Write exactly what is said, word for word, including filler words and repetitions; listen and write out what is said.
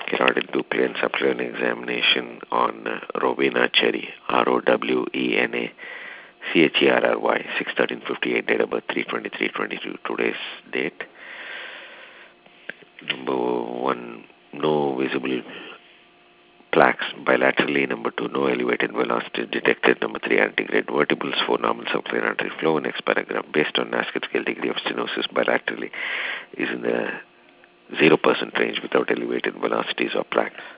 carotid nuclear and subclinical examination on uh, Rowena Cherry, R O W E N A C H E R R Y, six thirteen fifty-eight, date of birth three twenty-three twenty-two, today's date. Number one, no visible plaques bilaterally. Number two, no elevated velocity detected. Number three, antegrade vertebrals. Four, normal subclinical artery flow. Next paragraph, based on NASCAR scale, degree of stenosis bilaterally is in the zero percent range without elevated velocities or plaques.